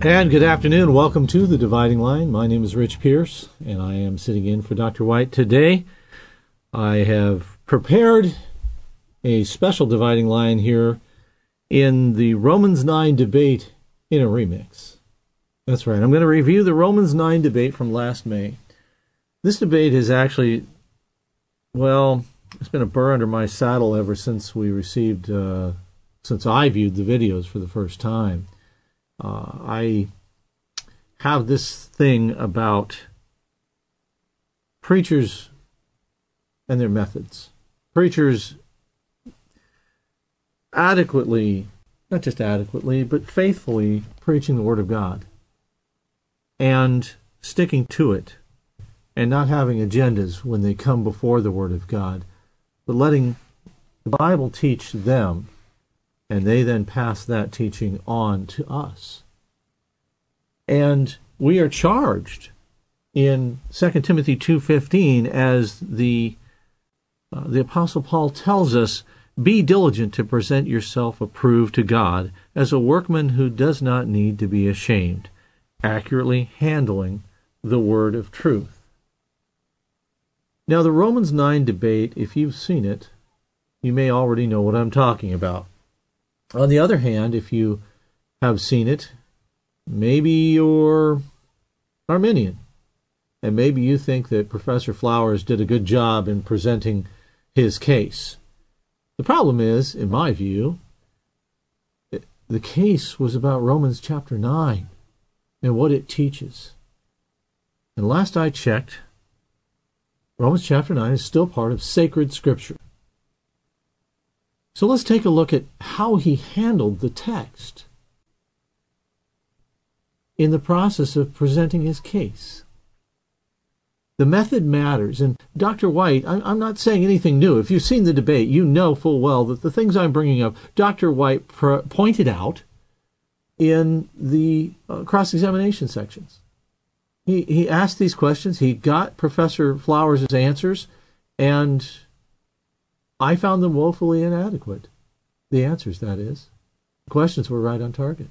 And good afternoon. Welcome to The Dividing Line. My name is Rich Pierce, and I am sitting in for Dr. White today. I have prepared a special Dividing Line here in the Romans 9 debate in a remix. That's right. I'm going to review the Romans 9 debate from last May. This debate is actually, well, it's been a burr under my saddle ever since we received, since I viewed the videos for the first time. I have this thing about preachers and their methods. Preachers adequately, not just adequately, but faithfully preaching the Word of God and sticking to it and not having agendas when they come before the Word of God, but letting the Bible teach them, and they then pass that teaching on to us. And we are charged in 2 Timothy 2:15, as the Apostle Paul tells us, "Be diligent to present yourself approved to God as a workman who does not need to be ashamed, accurately handling the word of truth." Now, the Romans 9 debate, if you've seen it, you may already know what I'm talking about. On the other hand, if you have seen it, maybe you're Arminian, and maybe you think that Professor Flowers did a good job in presenting his case. The problem is, in my view, the case was about Romans chapter 9 and what it teaches. And last I checked, Romans chapter 9 is still part of sacred Scripture. So let's take a look at how he handled the text in the process of presenting his case. The method matters, and Dr. White, I'm not saying anything new. If you've seen the debate, you know full well that the things I'm bringing up, Dr. White pointed out in the cross-examination sections. He asked these questions, he got Professor Flowers' answers, and I found them woefully inadequate. The answers, that is. The questions were right on target.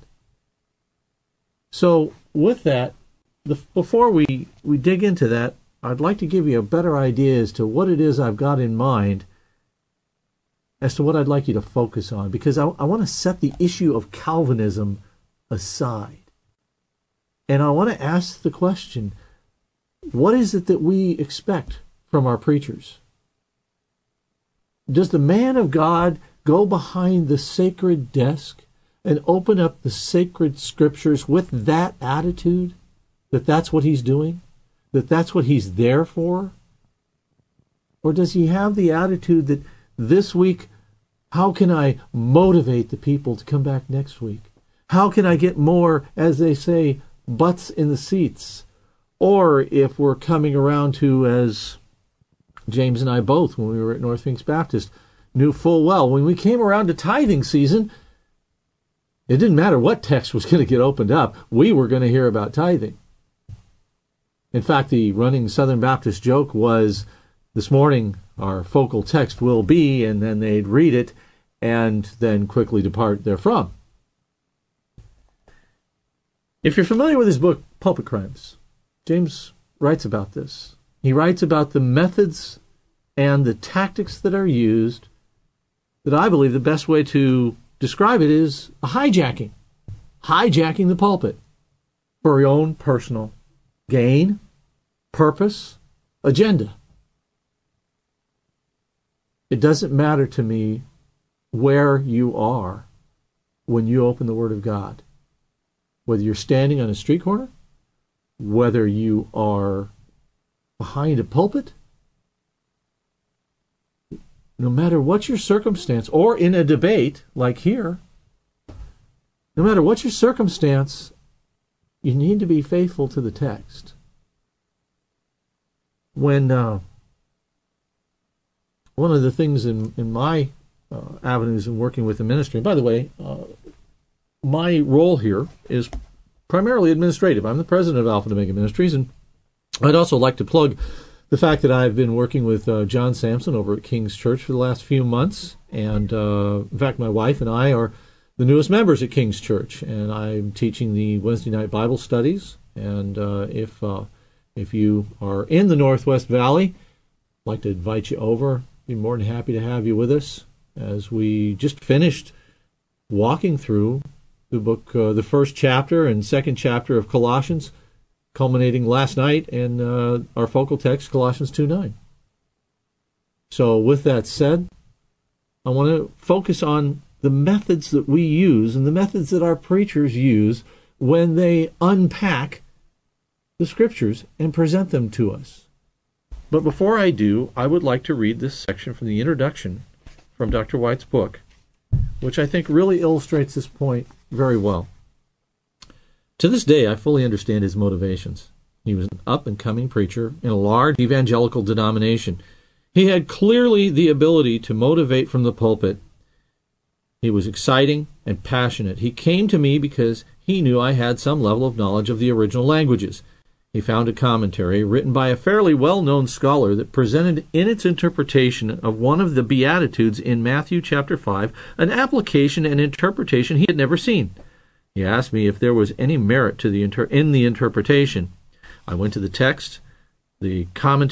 So with that, before we dig into that, I'd like to give you a better idea as to what it is I've got in mind, as to what I'd like you to focus on, because I want to set the issue of Calvinism aside. And I want to ask the question, what is it that we expect from our preachers? Does the man of God go behind the sacred desk and open up the sacred Scriptures with that attitude, that that's what he's doing, that that's what he's there for? Or does he have the attitude that this week, how can I motivate the people to come back next week? How can I get more, as they say, butts in the seats? Or if we're coming around to, as James and I both, when we were at North Finks Baptist, knew full well, when we came around to tithing season, it didn't matter what text was going to get opened up. We were going to hear about tithing. In fact, the running Southern Baptist joke was, this morning our focal text will be, and then they'd read it and then quickly depart therefrom. If you're familiar with his book, Pulpit Crimes, James writes about this. He writes about the methods and the tactics that are used, that I believe the best way to describe it is a hijacking the pulpit for your own personal gain, purpose, agenda. It doesn't matter to me where you are when you open the Word of God. Whether you're standing on a street corner, whether you are behind a pulpit, no matter what your circumstance, or in a debate like here, no matter what your circumstance, you need to be faithful to the text. When one of the things in my avenues in working with the ministry, and by the way, my role here is primarily administrative. I'm the president of Alpha and Omega Ministries, and I'd also like to plug the fact that I've been working with John Sampson over at King's Church for the last few months, and in fact, my wife and I are the newest members at King's Church, and I'm teaching the Wednesday night Bible studies. And if you are in the Northwest Valley, I'd like to invite you over. Be more than happy to have you with us as we just finished walking through the book, the first chapter and second chapter of Colossians, culminating last night in our focal text, Colossians 2:9. So with that said, I want to focus on the methods that we use and the methods that our preachers use when they unpack the Scriptures and present them to us. But before I do, I would like to read this section from the introduction from Dr. White's book, which I think really illustrates this point very well. To this day, I fully understand his motivations. He was an up-and-coming preacher in a large evangelical denomination. He had clearly the ability to motivate from the pulpit. He was exciting and passionate. He came to me because he knew I had some level of knowledge of the original languages. He found a commentary written by a fairly well-known scholar that presented in its interpretation of one of the Beatitudes in Matthew chapter 5 an application and interpretation he had never seen. He asked me if there was any merit to in the interpretation. I went to the text, the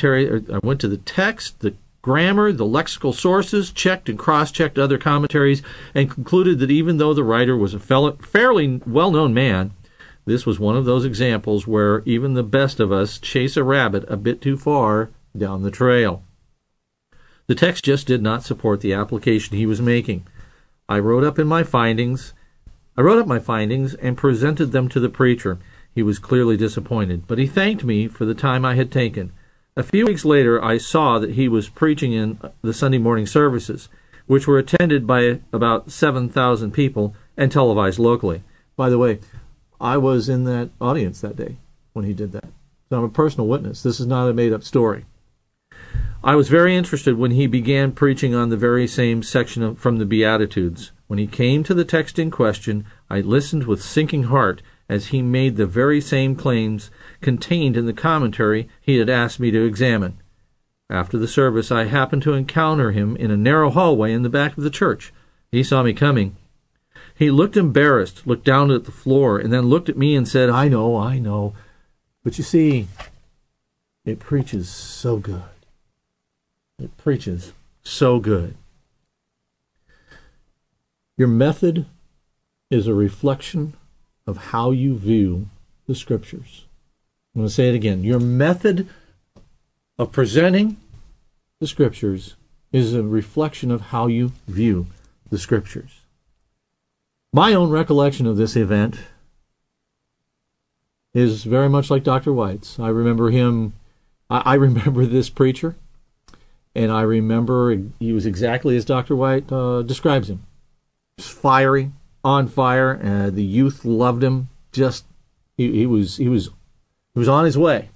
grammar, the lexical sources, checked and cross-checked other commentaries, and concluded that even though the writer was a fairly well-known man, this was one of those examples where even the best of us chase a rabbit a bit too far down the trail. The text just did not support the application he was making. I wrote up my findings and presented them to the preacher. He was clearly disappointed, but he thanked me for the time I had taken. A few weeks later, I saw that he was preaching in the Sunday morning services, which were attended by about 7,000 people and televised locally. By the way, I was in that audience that day when he did that. So I'm a personal witness. This is not a made-up story. I was very interested when he began preaching on the very same section from the Beatitudes. When he came to the text in question, I listened with sinking heart as he made the very same claims contained in the commentary he had asked me to examine. After the service, I happened to encounter him in a narrow hallway in the back of the church. He saw me coming. He looked embarrassed, looked down at the floor, and then looked at me and said, I know. But you see, it preaches so good. It preaches so good. Your method is a reflection of how you view the Scriptures. I'm going to say it again. Your method of presenting the Scriptures is a reflection of how you view the Scriptures. My own recollection of this event is very much like Dr. White's. I remember this preacher, and I remember he was exactly as Dr. White describes him. Fiery, on fire. The youth loved him. He was on his way.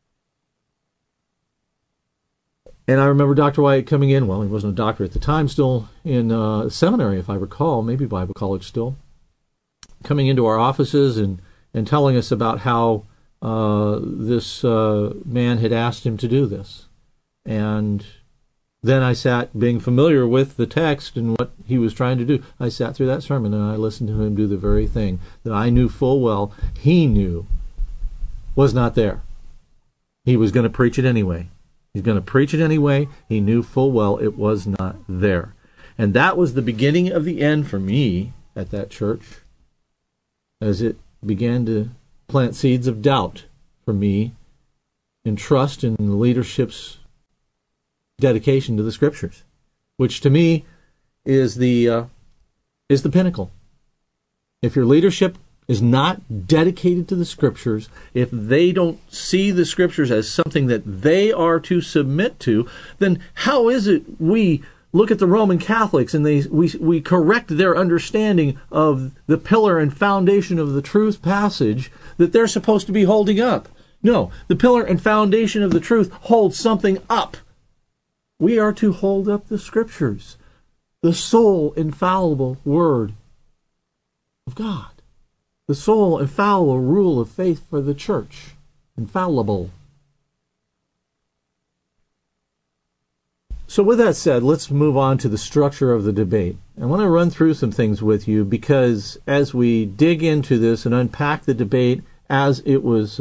And I remember Dr. White coming in. Well, he wasn't a doctor at the time, still in seminary, if I recall, maybe Bible college still, coming into our offices and telling us about how this man had asked him to do this. And then I sat, being familiar with the text and what he was trying to do, I sat through that sermon and I listened to him do the very thing that I knew full well he knew was not there. He was going to preach it anyway. He's going to preach it anyway. He knew full well it was not there. And that was the beginning of the end for me at that church, as it began to plant seeds of doubt for me and trust in the leadership's dedication to the Scriptures, which to me is the pinnacle. If your leadership is not dedicated to the Scriptures, if they don't see the Scriptures as something that they are to submit to, then how is it we look at the Roman Catholics and we correct their understanding of the pillar and foundation of the truth passage that they're supposed to be holding up? No, the pillar and foundation of the truth holds something up. We are to hold up the Scriptures, the sole infallible Word of God. The sole infallible rule of faith for the church. Infallible. So with that said, let's move on to the structure of the debate. I want to run through some things with you because as we dig into this and unpack the debate as it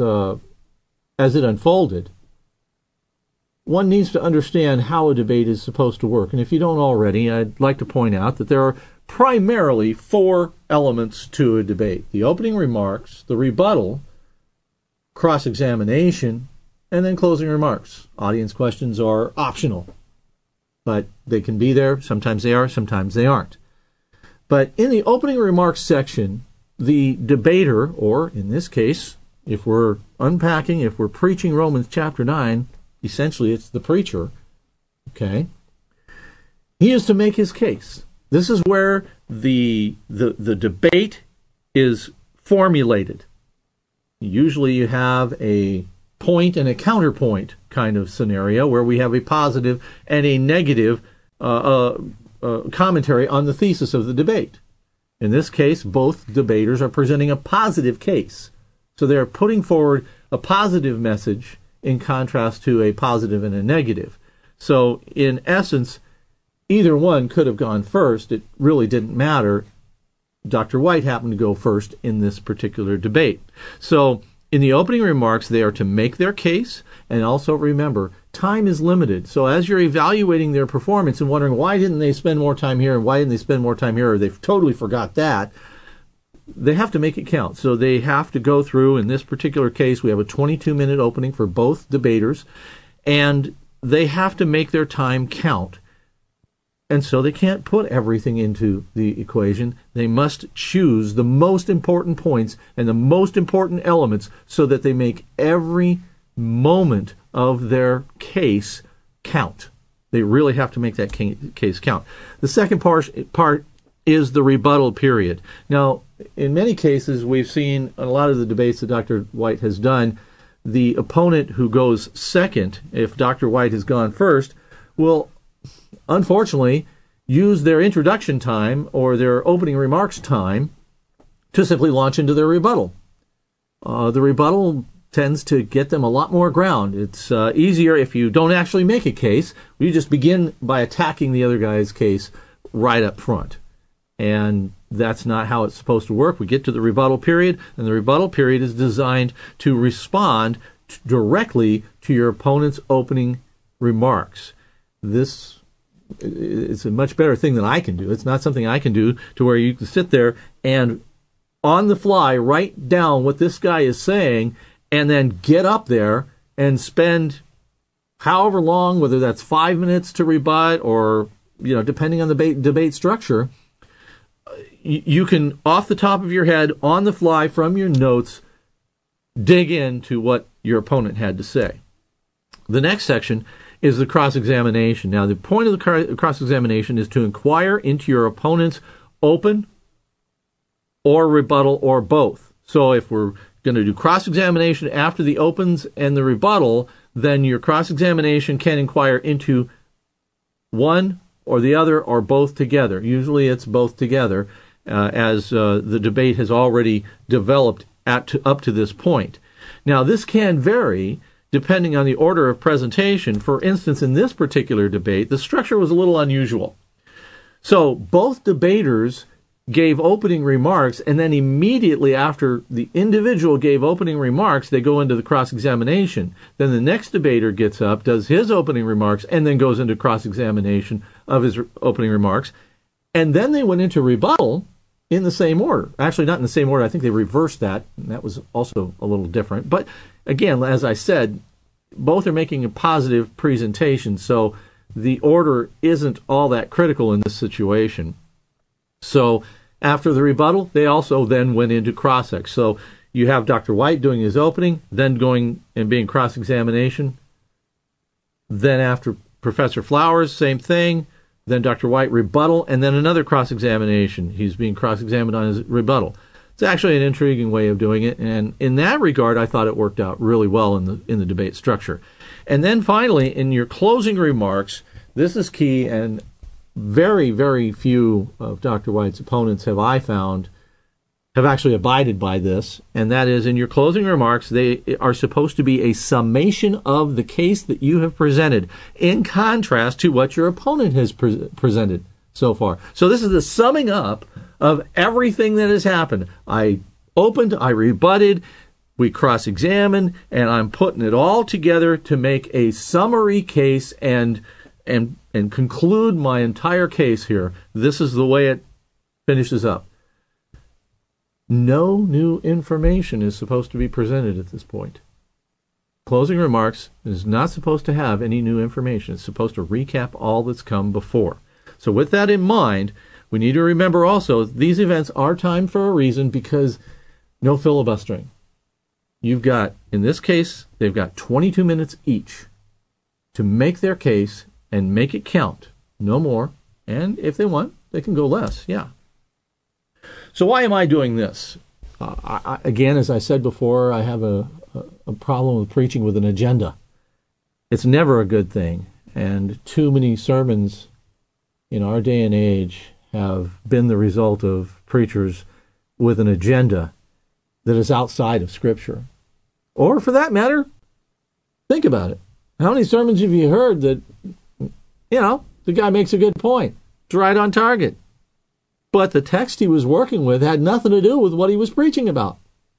unfolded, one needs to understand how a debate is supposed to work. And if you don't already, I'd like to point out that there are primarily 4 elements to a debate: the opening remarks, the rebuttal, cross-examination, and then closing remarks. Audience questions are optional, but they can be there. Sometimes they are, sometimes they aren't. But in the opening remarks section, the debater, or in this case, if we're preaching Romans chapter 9, essentially it's the preacher, okay? He is to make his case. This is where the debate is formulated. Usually you have a point and a counterpoint kind of scenario where we have a positive and a negative commentary on the thesis of the debate. In this case, both debaters are presenting a positive case. So they're putting forward a positive message in contrast to a positive and a negative. So in essence, either one could have gone first. It really didn't matter. Dr. White happened to go first in this particular debate. So in the opening remarks, they are to make their case, and also remember, time is limited. So as you're evaluating their performance and wondering why didn't they spend more time here and why didn't they spend more time here, or they totally forgot that, they have to make it count. So they have to go through, in this particular case, we have a 22-minute opening for both debaters, and they have to make their time count. And so they can't put everything into the equation. They must choose the most important points and the most important elements so that they make every moment of their case count. They really have to make that case count. The second part is the rebuttal period. Now, in many cases, we've seen in a lot of the debates that Dr. White has done, the opponent who goes second, if Dr. White has gone first, will unfortunately use their introduction time or their opening remarks time to simply launch into their rebuttal. The rebuttal tends to get them a lot more ground. It's easier if you don't actually make a case. You just begin by attacking the other guy's case right up front. And that's not how it's supposed to work. We get to the rebuttal period, and the rebuttal period is designed to respond directly to your opponent's opening remarks. This is a much better thing than I can do. It's not something I can do to where you can sit there and on the fly write down what this guy is saying and then get up there and spend however long, whether that's 5 minutes to rebut or, depending on the debate structure, you can, off the top of your head, on the fly from your notes, dig into what your opponent had to say. The next section is the cross-examination. Now, the point of the cross-examination is to inquire into your opponent's open or rebuttal or both. So if we're going to do cross-examination after the opens and the rebuttal, then your cross-examination can inquire into one or the other or both together. Usually it's both together, as the debate has already developed up to this point. Now, this can vary depending on the order of presentation. For instance, in this particular debate, the structure was a little unusual. So both debaters gave opening remarks, and then immediately after the individual gave opening remarks, they go into the cross-examination. Then the next debater gets up, does his opening remarks, and then goes into cross-examination of his opening remarks. And then they went into rebuttal in the same order. Actually, not in the same order. I think they reversed that, and that was also a little different. But again, as I said, both are making a positive presentation, so the order isn't all that critical in this situation. So after the rebuttal, they also then went into cross-ex. So you have Dr. White doing his opening, then going and being cross-examination. Then after Professor Flowers, same thing. Then Dr. White rebuttal, and then another cross-examination. He's being cross-examined on his rebuttal. It's actually an intriguing way of doing it, and in that regard, I thought it worked out really well in the debate structure. And then finally, in your closing remarks, this is key, and very, very few of Dr. White's opponents have I found have actually abided by this, and that is, in your closing remarks, they are supposed to be a summation of the case that you have presented, in contrast to what your opponent has presented so far. So this is the summing up of everything that has happened. I opened, I rebutted, we cross-examined, and I'm putting it all together to make a summary case and conclude my entire case here. This is the way it finishes up. No new information is supposed to be presented at this point. Closing remarks is not supposed to have any new information. It's supposed to recap all that's come before. So with that in mind, we need to remember also these events are timed for a reason, because no filibustering. You've got, in this case, they've got 22 minutes each to make their case and make it count. No more. And if they want, they can go less. Yeah. So why am I doing this? Again, as I said before, I have a problem with preaching with an agenda. It's never a good thing. And too many sermons in our day and age have been the result of preachers with an agenda that is outside of Scripture. Or, for that matter, think about it. How many sermons have you heard that, the guy makes a good point? It's right on target. But the text he was working with had nothing to do with what he was preaching about.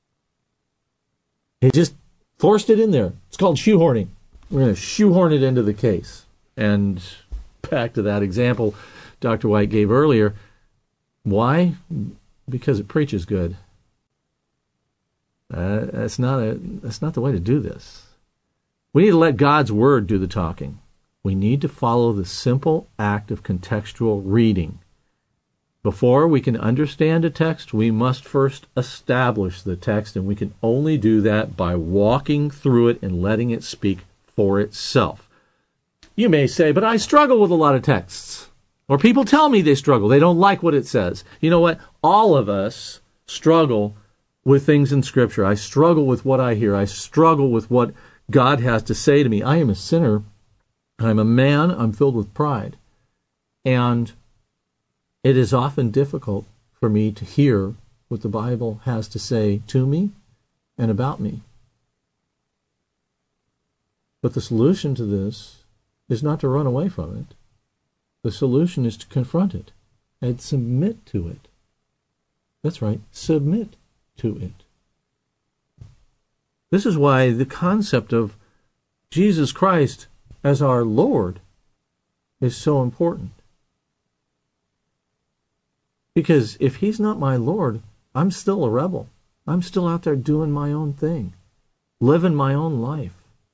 He just forced it in there. It's called shoehorning. We're going to shoehorn it into the case. And back to that example Dr. White gave earlier. Why? Because it preaches good. That's not the way to do this. We need to let God's Word do the talking. We need to follow the simple act of contextual reading. Before we can understand a text, we must first establish the text, and we can only do that by walking through it and letting it speak for itself. You may say, but I struggle with a lot of texts. Or people tell me they struggle. They don't like what it says. You know what? All of us struggle with things in Scripture. I struggle with what I hear. I struggle with what God has to say to me. I am a sinner. I'm a man. I'm filled with pride. And it is often difficult for me to hear what the Bible has to say to me and about me. But the solution to this is not to run away from it. The solution is to confront it and submit to it. That's right, submit to it. This is why the concept of Jesus Christ as our Lord is so important. Because if he's not my Lord, I'm still a rebel. I'm still out there doing my own thing, living my own life.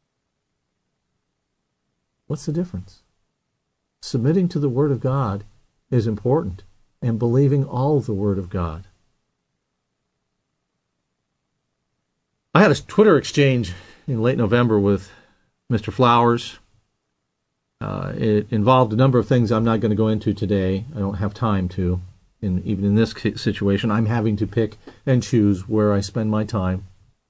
What's the difference? Submitting to the Word of God is important, and believing all of the Word of God. I had a Twitter exchange in late November with Mr. Flowers. It involved a number of things I'm not going to go into today. I don't have time to. Even in this situation, I'm having to pick and choose where I spend my time.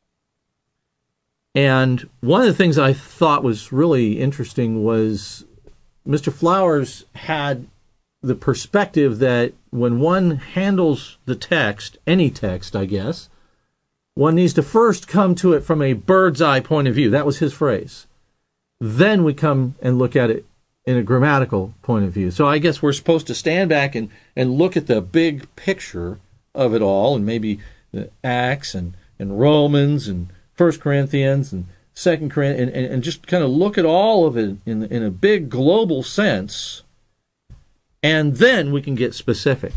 And one of the things I thought was really interesting was Mr. Flowers had the perspective that when one handles the text, any text, I guess, one needs to first come to it from a bird's eye point of view. That was his phrase. Then we come and look at it in a grammatical point of view. So I guess we're supposed to stand back and look at the big picture of it all, and maybe the Acts and Romans and 1 Corinthians and 2 Corinthians, and just kind of look at all of it in a big global sense, and then we can get specific.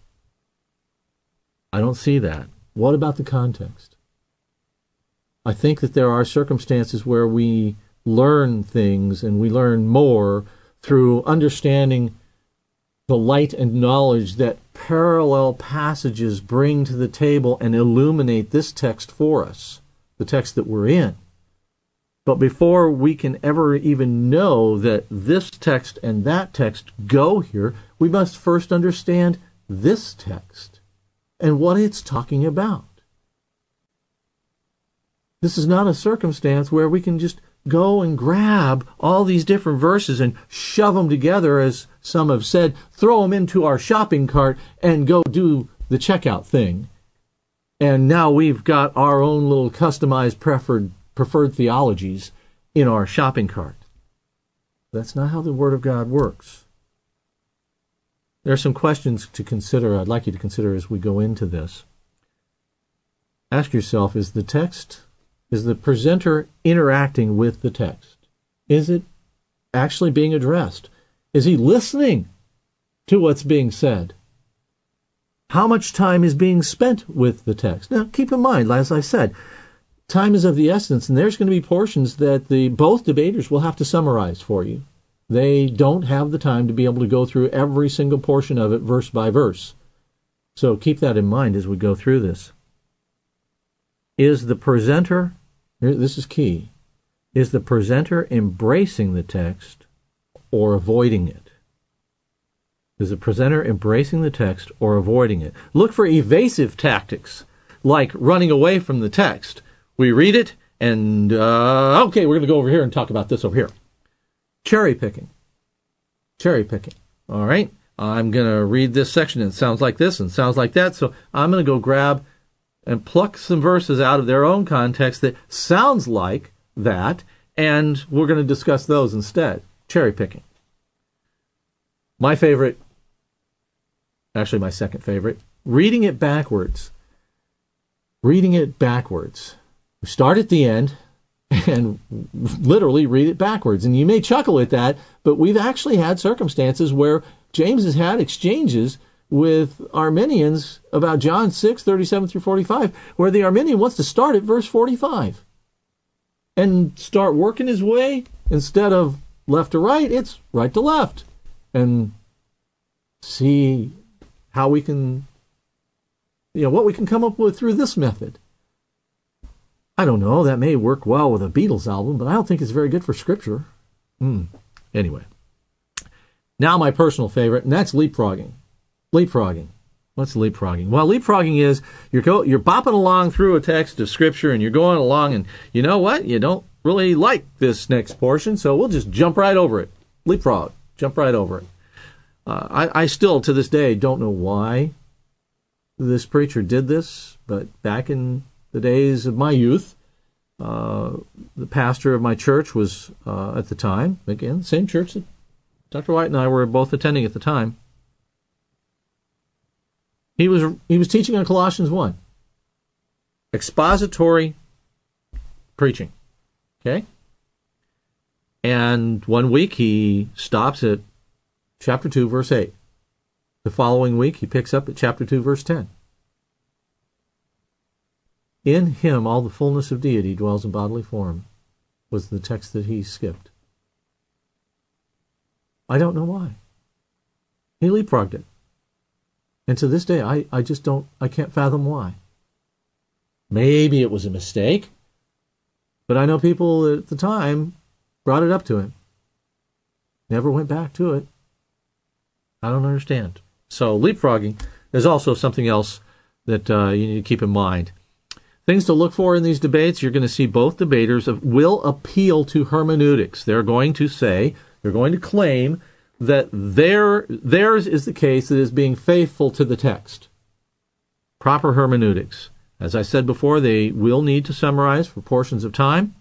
I don't see that. What about the context? I think that there are circumstances where we learn things, and we learn more through understanding the light and knowledge that parallel passages bring to the table and illuminate this text for us, the text that we're in. But before we can ever even know that this text and that text go here, we must first understand this text and what it's talking about. This is not a circumstance where we can just go and grab all these different verses and shove them together, as some have said, throw them into our shopping cart and go do the checkout thing. and now we've got our own little customized preferred theologies in our shopping cart. That's not how the Word of God works. There are some questions to consider, I'd like you to consider as we go into this. Ask yourself, is the presenter interacting with the text? Is it actually being addressed? Is he listening to what's being said? How much time is being spent with the text? Now, keep in mind, as I said, time is of the essence, and there's going to be portions that both debaters will have to summarize for you. They don't have the time to be able to go through every single portion of it verse by verse. So keep that in mind as we go through this. Is the presenter, this is key, is the presenter embracing the text or avoiding it? Is the presenter embracing the text or avoiding it? Look for evasive tactics, like running away from the text. We read it, and, okay, we're going to go over here and talk about this over here. Cherry picking. All right? I'm going to read this section, and it sounds like this and sounds like that, so I'm going to go grab and pluck some verses out of their own context that sounds like that, and we're going to discuss those instead. Cherry picking. My favorite, actually my second favorite, reading it backwards. We start at the end and literally read it backwards. And you may chuckle at that, but we've actually had circumstances where James has had exchanges with Arminians about John 6:37 through 45, where the Arminian wants to start at verse 45 and start working his way. Instead of left to right, it's right to left. And see how we can, what we can come up with through this method. I don't know, that may work well with a Beatles album, but I don't think it's very good for Scripture. Anyway. Now my personal favorite, and that's leapfrogging. What's leapfrogging? Well, leapfrogging is you're bopping along through a text of Scripture, and you're going along, and you know what? You don't really like this next portion, so we'll just jump right over it. Leapfrog. Jump right over it. I still, to this day, don't know why this preacher did this, but back in the days of my youth, the pastor of my church was, at the time, again, same church that Dr. White and I were both attending at the time. He was teaching on Colossians 1. Expository preaching. Okay? And one week he stops at chapter 2, verse 8. The following week he picks up at chapter 2, verse 10. In him all the fullness of deity dwells in bodily form, was the text that he skipped. I don't know why. He leapfrogged it. And to this day, I can't fathom why. Maybe it was a mistake, but I know people at the time brought it up to him. Never went back to it. I don't understand. So leapfrogging is also something else that you need to keep in mind. Things to look for in these debates, you're going to see both debaters will appeal to hermeneutics. They're going to claim that theirs is the case that is being faithful to the text. Proper hermeneutics. As I said before, they will need to summarize for portions of time.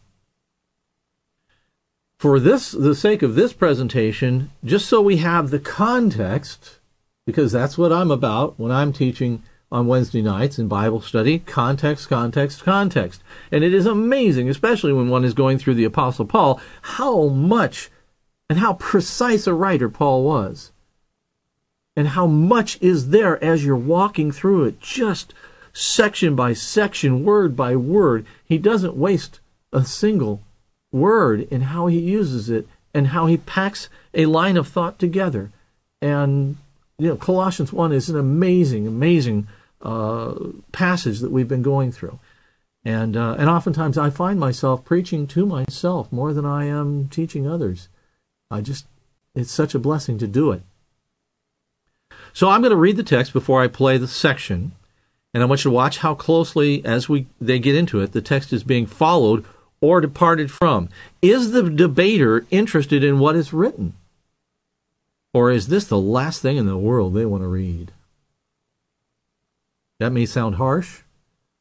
For the sake of this presentation, just so we have the context, because that's what I'm about when I'm teaching on Wednesday nights in Bible study, context. And it is amazing, especially when one is going through the Apostle Paul, how much and how precise a writer Paul was. And how much is there as you're walking through it, just section by section, word by word. He doesn't waste a single word in how he uses it and how he packs a line of thought together. And, Colossians 1 is an amazing passage that we've been going through. And oftentimes I find myself preaching to myself more than I am teaching others. It's such a blessing to do it. So I'm going to read the text before I play the section, and I want you to watch how closely, as they get into it, the text is being followed or departed from. Is the debater interested in what is written? Or is this the last thing in the world they want to read? That may sound harsh,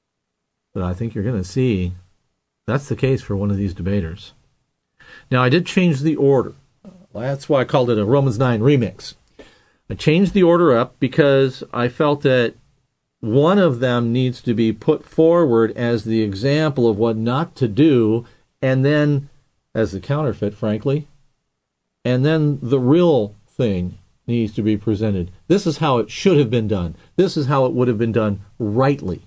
But I think you're going to see that's the case for one of these debaters. Now, I did change the order. That's why I called it a Romans 9 remix. I changed the order up because I felt that one of them needs to be put forward as the example of what not to do, and then as the counterfeit, frankly, and then the real thing needs to be presented. This is how it should have been done. This is how it would have been done rightly.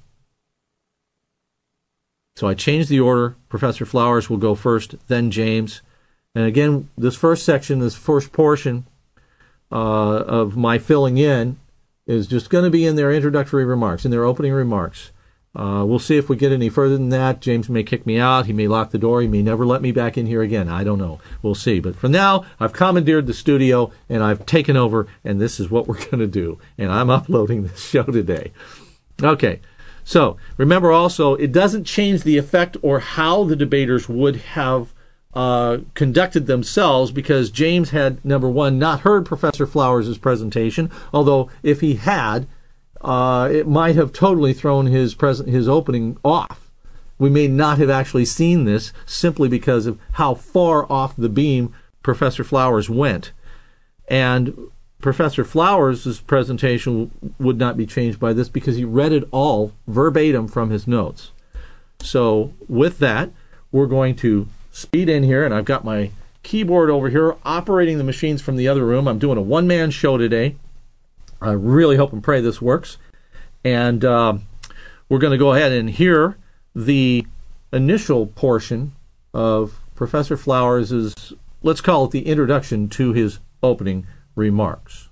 So I changed the order. Professor Flowers will go first, then James. And again, this first section, this first portion of my filling in is just going to be in their introductory remarks, in their opening remarks. We'll see if we get any further than that. James may kick me out. He may lock the door. He may never let me back in here again. I don't know. We'll see. But for now, I've commandeered the studio, and I've taken over, and this is what we're going to do. And I'm uploading this show today. Okay. So, remember also, it doesn't change the effect or how the debaters would have conducted themselves, because James had, number one, not heard Professor Flowers' presentation, although if he had, it might have totally thrown his opening off. We may not have actually seen this simply because of how far off the beam Professor Flowers went. And Professor Flowers' presentation would not be changed by this because he read it all verbatim from his notes. So with that, we're going to speed in here, and I've got my keyboard over here operating the machines from the other room. I'm doing a one-man show today. I really hope and pray this works. And we're going to go ahead and hear the initial portion of Professor Flowers' let's call it the introduction to his opening remarks.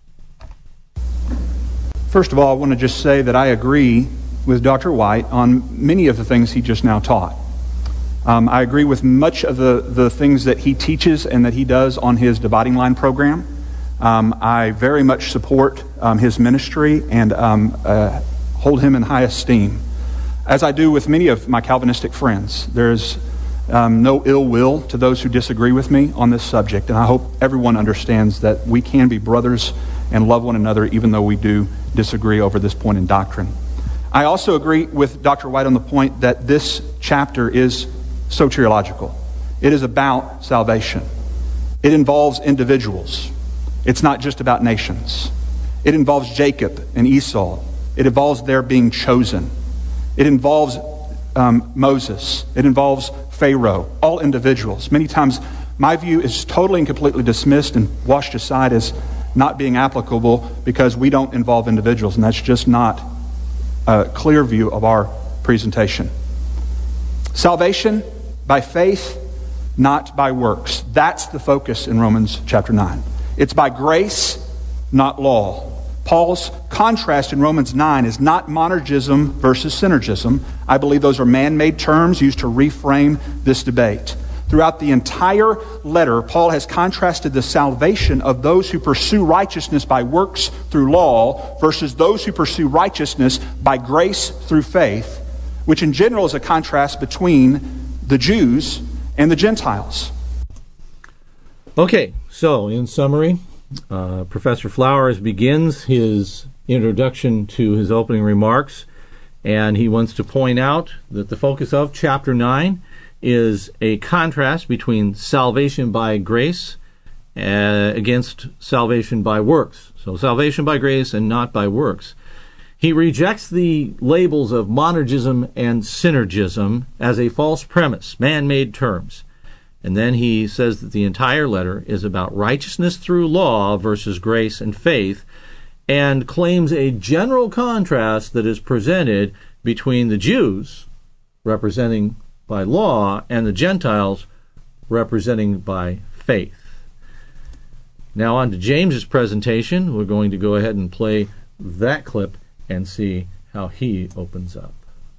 First of all, I want to just say that I agree with Dr. White on many of the things he just now taught. I agree with much of the things that he teaches and that he does on his Dividing Line program. I very much support his ministry and hold him in high esteem, as I do with many of my Calvinistic friends. There's no ill will to those who disagree with me on this subject, and I hope everyone understands that we can be brothers and love one another even though we do disagree over this point in doctrine. I also agree with Dr. White on the point that this chapter is soteriological. It is about salvation. It involves individuals. It's not just about nations. It involves Jacob and Esau. It involves their being chosen. It involves Moses. It involves Pharaoh, all individuals. Many times my view is totally and completely dismissed and washed aside as not being applicable because we don't involve individuals, and that's just not a clear view of our presentation. Salvation by faith, not by works. That's the focus in Romans chapter 9. It's by grace, not law. Paul's contrast in Romans 9 is not monergism versus synergism. I believe those are man-made terms used to reframe this debate. Throughout the entire letter, Paul has contrasted the salvation of those who pursue righteousness by works through law versus those who pursue righteousness by grace through faith, which in general is a contrast between the Jews and the Gentiles. Okay, so in summary, Professor Flowers begins his introduction to his opening remarks, and he wants to point out that the focus of chapter 9 is a contrast between salvation by grace against salvation by works. So salvation by grace and not by works. He rejects the labels of monergism and synergism as a false premise, man-made terms. And then he says that the entire letter is about righteousness through law versus grace and faith, and claims a general contrast that is presented between the Jews, representing by law, and the Gentiles, representing by faith. Now on to James's presentation. We're going to go ahead and play that clip and see how he opens up.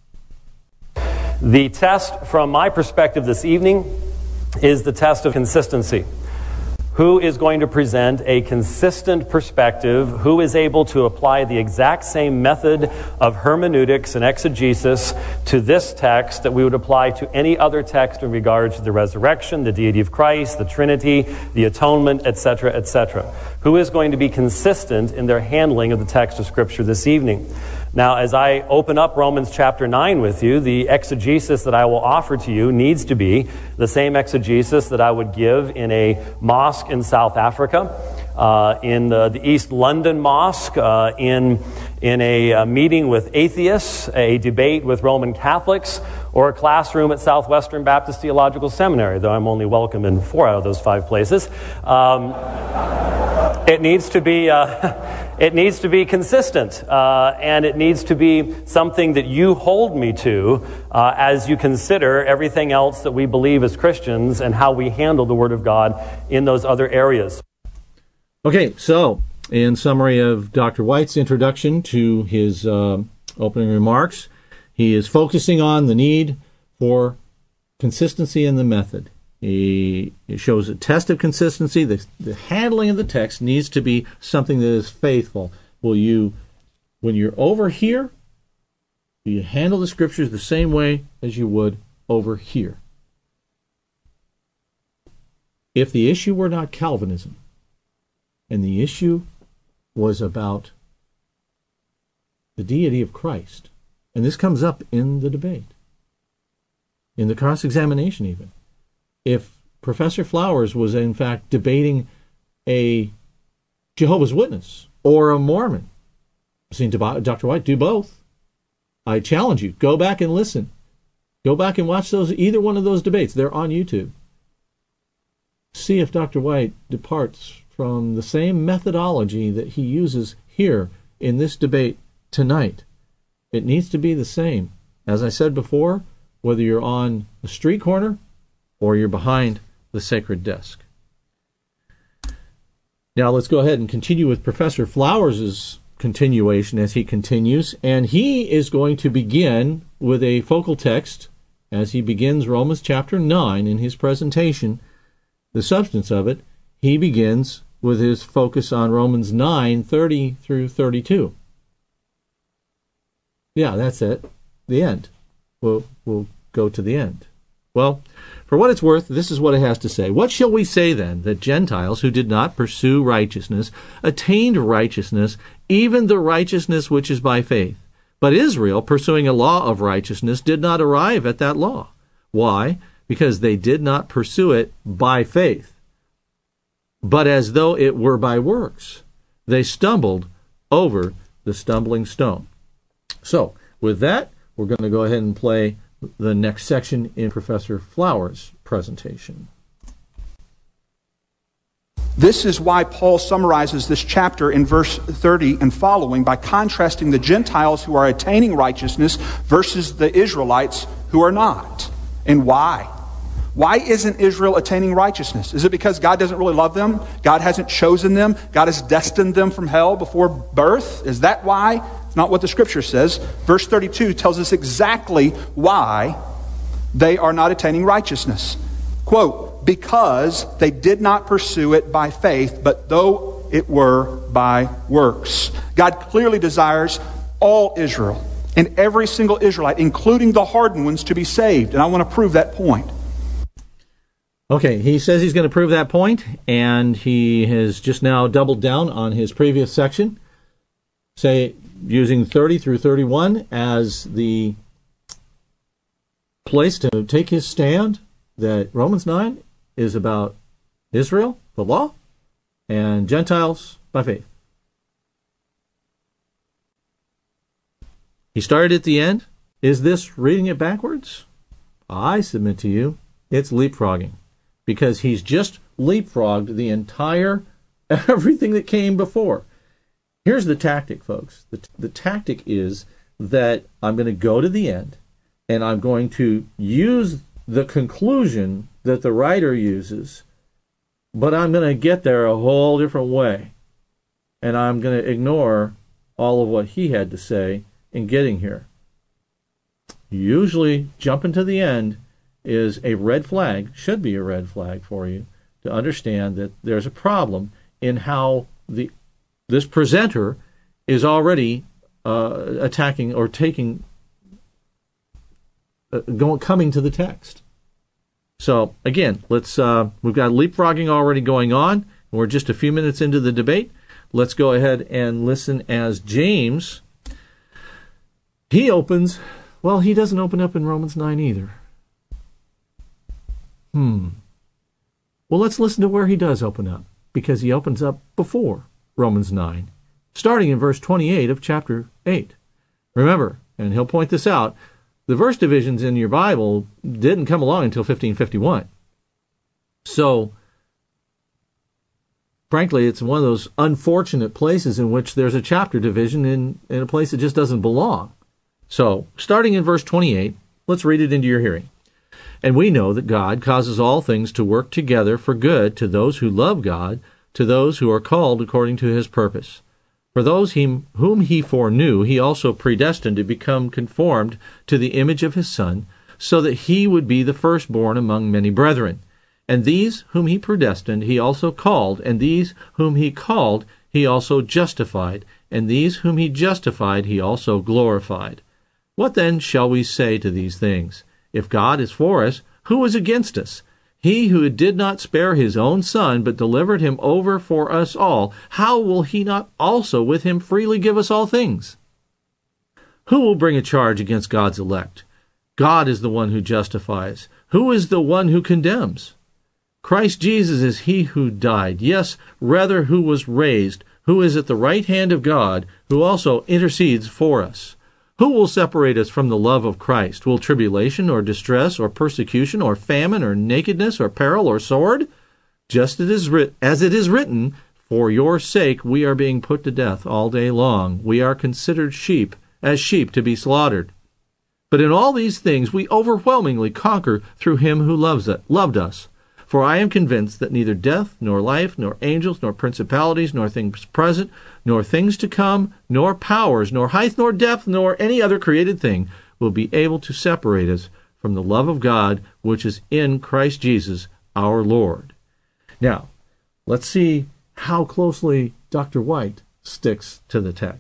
The test from my perspective this evening is the test of consistency. Who is going to present a consistent perspective? Who is able to apply the exact same method of hermeneutics and exegesis to this text that we would apply to any other text in regards to the resurrection, the deity of Christ, the Trinity, the atonement, etc., etc.? who is going to be consistent in their handling of the text of Scripture this evening. Now, as I open up Romans chapter 9 with you, the exegesis that I will offer to you needs to be the same exegesis that I would give in a mosque in South Africa, in the East London Mosque, in a meeting with atheists, a debate with Roman Catholics, or a classroom at Southwestern Baptist Theological Seminary, though I'm only welcome in 4 out of those 5 places. It needs to be consistent, and it needs to be something that you hold me to as you consider everything else that we believe as Christians and how we handle the Word of God in those other areas. Okay, so in summary of Dr. White's introduction to his opening remarks, he is focusing on the need for consistency in the method. He shows a test of consistency. The handling of the text needs to be something that is faithful. When you're over here, you handle the Scriptures the same way as you would over here. If the issue were not Calvinism, and the issue was about the deity of Christ, and this comes up in the debate, in the cross-examination even, if Professor Flowers was in fact debating a Jehovah's Witness or a Mormon, I've seen Dr. White do both. I challenge you, go back and listen. Go back and watch either one of those debates. They're on YouTube. See if Dr. White departs from the same methodology that he uses here in this debate tonight. It needs to be the same. As I said before, whether you're on the street corner or you're behind the sacred desk. Now let's go ahead and continue with Professor Flowers' continuation as he continues, and he is going to begin with a focal text as he begins Romans chapter 9 in his presentation. The substance of it, he begins with his focus on Romans 9:30 through 32. Yeah, that's it. The end. We'll go to the end. Well, for what it's worth, this is what it has to say. What shall we say then? That Gentiles who did not pursue righteousness attained righteousness, even the righteousness which is by faith. But Israel, pursuing a law of righteousness, did not arrive at that law. Why? Because they did not pursue it by faith, but as though it were by works. They stumbled over the stumbling stone. So, with that, we're going to go ahead and play the next section in Professor Flowers' presentation. This is why Paul summarizes this chapter in verse 30 and following by contrasting the Gentiles who are attaining righteousness versus the Israelites who are not. And why? Why isn't Israel attaining righteousness? Is it because God doesn't really love them? God hasn't chosen them? God has destined them from hell before birth? Is that why? It's not what the Scripture says. Verse 32 tells us exactly why they are not attaining righteousness. Quote, because they did not pursue it by faith, but though it were by works. God clearly desires all Israel and every single Israelite, including the hardened ones, to be saved. And I want to prove that point. Okay, he says he's going to prove that point, and he has just now doubled down on his previous section, say using 30 through 31 as the place to take his stand that Romans 9 is about Israel, the law, and Gentiles by faith. He started at the end. Is this reading it backwards? I submit to you, it's leapfrogging, because he's just leapfrogged the entire, everything that came before. Here's the tactic, folks. The tactic is that I'm going to go to the end, and I'm going to use the conclusion that the writer uses, but I'm going to get there a whole different way. And I'm going to ignore all of what he had to say in getting here. Usually, jumping to the end is a red flag, should be a red flag for you, to understand that there's a problem in how this presenter is already attacking or taking, coming to the text. So again, we've got leapfrogging already going on. We're just a few minutes into the debate. Let's go ahead and listen as James, he opens, well, he doesn't open up in Romans 9 either. Well, let's listen to where he does open up, because he opens up before Romans 9, starting in verse 28 of chapter 8. Remember, and he'll point this out, the verse divisions in your Bible didn't come along until 1551. So, frankly, it's one of those unfortunate places in which there's a chapter division in a place that just doesn't belong. So, starting in verse 28, let's read it into your hearing. And we know that God causes all things to work together for good to those who love God, to those who are called according to his purpose. For those whom he foreknew, he also predestined to become conformed to the image of his Son, so that he would be the firstborn among many brethren. And these whom he predestined, he also called, and these whom he called, he also justified, and these whom he justified, he also glorified. What then shall we say to these things? If God is for us, who is against us? He who did not spare his own Son, but delivered him over for us all, how will he not also with him freely give us all things? Who will bring a charge against God's elect? God is the one who justifies. Who is the one who condemns? Christ Jesus is he who died, yes, rather who was raised, who is at the right hand of God, who also intercedes for us. Who will separate us from the love of Christ? Will tribulation or distress or persecution or famine or nakedness or peril or sword? Just as it is written, for your sake we are being put to death all day long. We are considered sheep to be slaughtered. But in all these things we overwhelmingly conquer through him who loved us. For I am convinced that neither death, nor life, nor angels, nor principalities, nor things present, nor things to come, nor powers, nor height, nor depth, nor any other created thing will be able to separate us from the love of God which is in Christ Jesus our Lord. Now, let's see how closely Dr. White sticks to the text.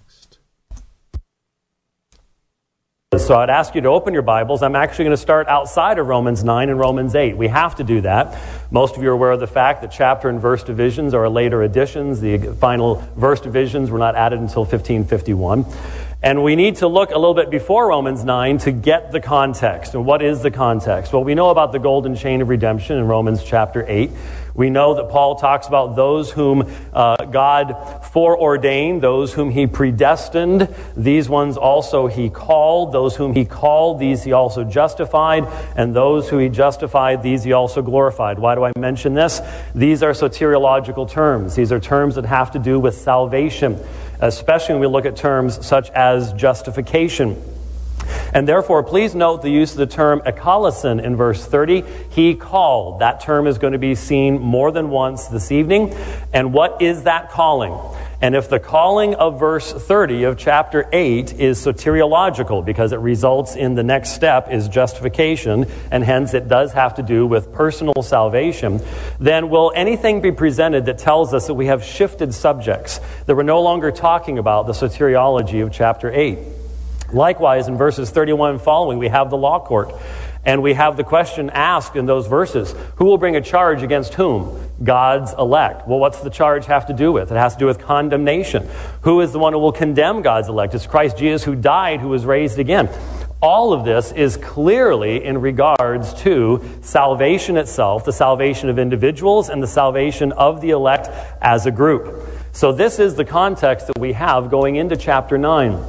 So I'd ask you to open your Bibles. I'm actually going to start outside of Romans 9 and Romans 8. We have to do that. Most of you are aware of the fact that chapter and verse divisions are later additions. The final verse divisions were not added until 1551. And we need to look a little bit before Romans 9 to get the context. And what is the context? Well, we know about the golden chain of redemption in Romans chapter 8. We know that Paul talks about those whom God foreordained, those whom he predestined. These ones also he called. Those whom he called, these he also justified. And those who he justified, these he also glorified. Why do I mention this? These are soteriological terms. These are terms that have to do with salvation, especially when we look at terms such as justification. And therefore, please note the use of the term ekalasin in verse 30. He called. That term is going to be seen more than once this evening. And what is that calling? And if the calling of verse 30 of chapter 8 is soteriological, because it results in the next step is justification, and hence it does have to do with personal salvation, then will anything be presented that tells us that we have shifted subjects, that we're no longer talking about the soteriology of chapter 8? Likewise, in verses 31 and following, we have the law court. And we have the question asked in those verses, who will bring a charge against whom? God's elect. Well, what's the charge have to do with? It has to do with condemnation. Who is the one who will condemn God's elect? It's Christ Jesus who died, who was raised again. All of this is clearly in regards to salvation itself, the salvation of individuals and the salvation of the elect as a group. So this is the context that we have going into chapter 9.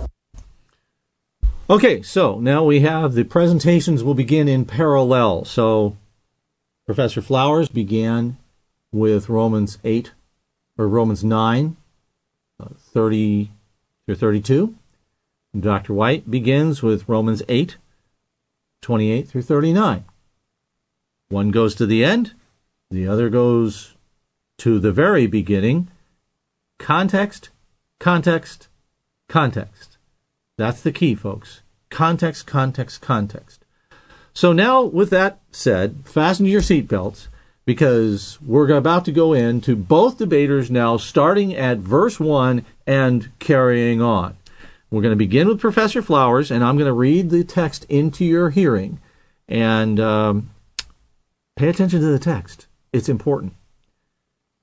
Okay, so now we have the presentations will begin in parallel. So Professor Flowers began with Romans 8, or Romans 9, 30 through 32. And Dr. White begins with Romans 8, 28 through 39. One goes to the end, the other goes to the very beginning. Context, context, context. That's the key, folks. Context, context, context. So now, with that said, fasten your seatbelts, because we're about to go into both debaters now, starting at verse 1 and carrying on. We're going to begin with Professor Flowers, and I'm going to read the text into your hearing. And pay attention to the text. It's important.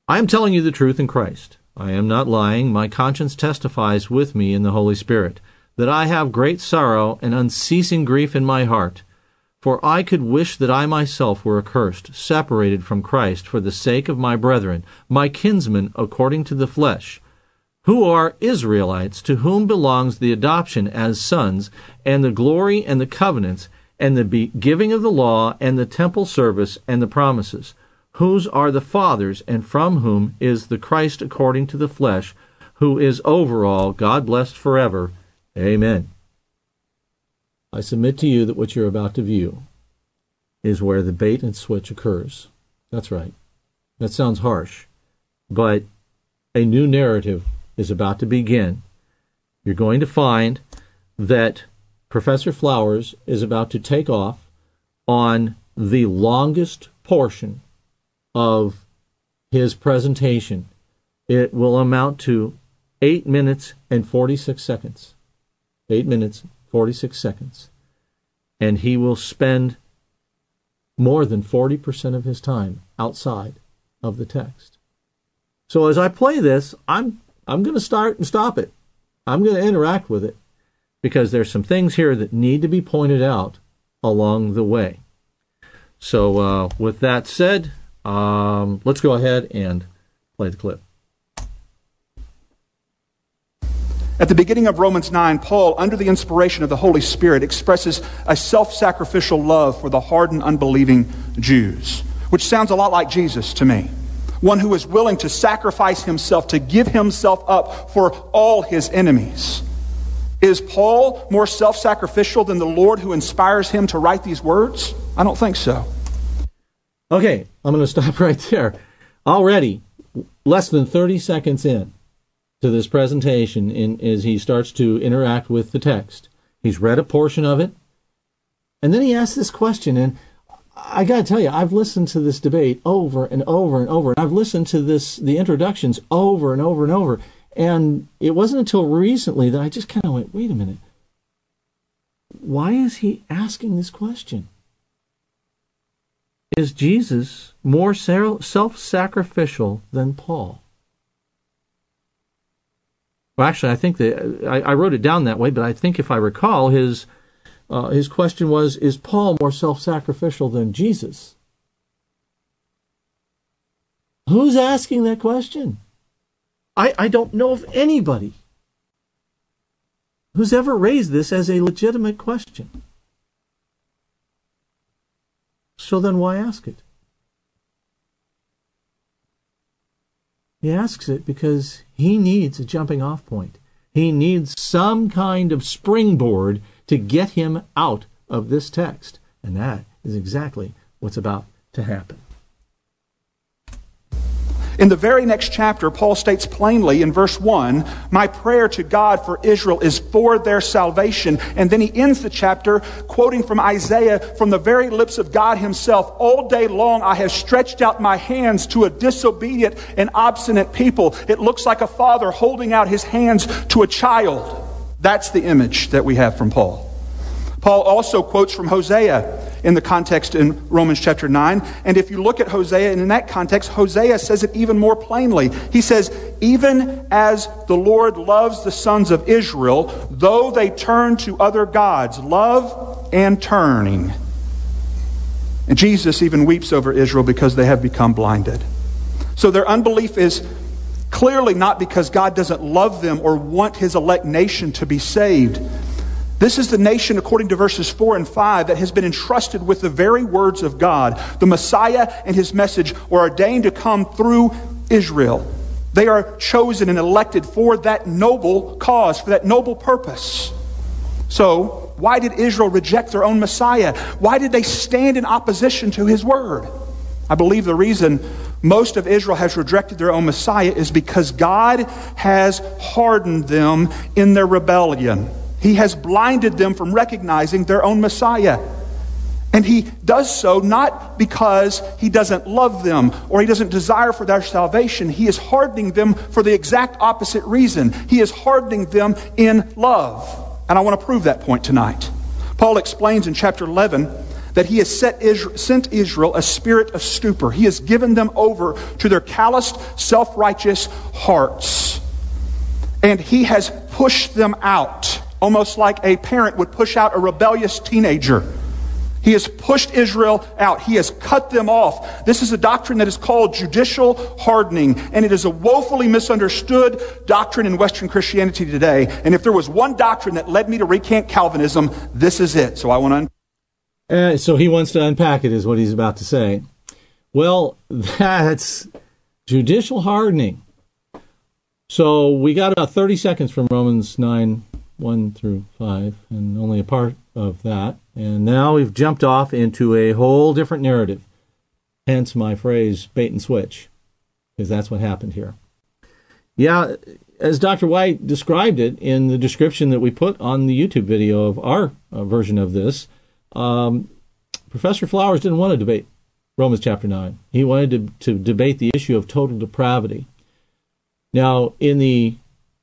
I am telling you the truth in Christ. I am not lying. My conscience testifies with me in the Holy Spirit that I have great sorrow and unceasing grief in my heart. For I could wish that I myself were accursed, separated from Christ, for the sake of my brethren, my kinsmen according to the flesh, who are Israelites, to whom belongs the adoption as sons, and the glory and the covenants, and the giving of the law, and the temple service, and the promises, whose are the fathers, and from whom is the Christ according to the flesh, who is over all, God blessed forever. Amen. I submit to you that what you're about to view is where the bait and switch occurs. That's right. That sounds harsh, but a new narrative is about to begin. You're going to find that Professor Flowers is about to take off on the longest portion of his presentation. It will amount to 8 minutes and 46 seconds. 8 minutes, 46 seconds. And he will spend more than 40% of his time outside of the text. So as I play this, I'm going to start and stop it. I'm going to interact with it because there's some things here that need to be pointed out along the way. So with that said, let's go ahead and play the clip. At the beginning of Romans 9, Paul, under the inspiration of the Holy Spirit, expresses a self-sacrificial love for the hardened, unbelieving Jews, which sounds a lot like Jesus to me. One who is willing to sacrifice himself, to give himself up for all his enemies. Is Paul more self-sacrificial than the Lord who inspires him to write these words? I don't think so. Okay, I'm going to stop right there. Already, less than 30 seconds in to this presentation, as he starts to interact with the text. He's read a portion of it, and then he asks this question, and I got to tell you, I've listened to this debate over and over and over, and I've listened to the introductions over and over and over, and it wasn't until recently that I just kind of went, wait a minute, why is he asking this question? Is Jesus more self-sacrificial than Paul? Well, actually, I think that I wrote it down that way, but I think if I recall, his question was, is Paul more self-sacrificial than Jesus? Who's asking that question? I don't know of anybody who's ever raised this as a legitimate question. So then why ask it? He asks it because he needs a jumping off point. He needs some kind of springboard to get him out of this text. And that is exactly what's about to happen. In the very next chapter, Paul states plainly in verse 1, my prayer to God for Israel is for their salvation. And then he ends the chapter quoting from Isaiah from the very lips of God himself. All day long I have stretched out my hands to a disobedient and obstinate people. It looks like a father holding out his hands to a child. That's the image that we have from Paul. Paul also quotes from Hosea in the context in Romans chapter 9. And if you look at Hosea, and in that context, Hosea says it even more plainly. He says, even as the Lord loves the sons of Israel, though they turn to other gods, love and turning. And Jesus even weeps over Israel because they have become blinded. So their unbelief is clearly not because God doesn't love them or want his elect nation to be saved. This is the nation, according to verses 4 and 5, that has been entrusted with the very words of God. The Messiah and his message are ordained to come through Israel. They are chosen and elected for that noble cause, for that noble purpose. So, why did Israel reject their own Messiah? Why did they stand in opposition to his word? I believe the reason most of Israel has rejected their own Messiah is because God has hardened them in their rebellion. He has blinded them from recognizing their own Messiah. And he does so not because he doesn't love them or he doesn't desire for their salvation. He is hardening them for the exact opposite reason. He is hardening them in love. And I want to prove that point tonight. Paul explains in chapter 11 that he has sent Israel a spirit of stupor. He has given them over to their calloused, self-righteous hearts. And he has pushed them out, almost like a parent would push out a rebellious teenager. He has pushed Israel out. He has cut them off. This is a doctrine that is called judicial hardening, and it is a woefully misunderstood doctrine in Western Christianity today. And if there was one doctrine that led me to recant Calvinism, this is it. So I want to... So he wants to unpack it, is what he's about to say. Well, that's judicial hardening. So we got about 30 seconds from Romans 9, 1 through 5, and only a part of that. And now we've jumped off into a whole different narrative. Hence my phrase, bait and switch, because that's what happened here. Yeah, as Dr. White described it in the description that we put on the YouTube video of our version of this, Professor Flowers didn't want to debate Romans chapter 9. He wanted to debate the issue of total depravity. Now, in the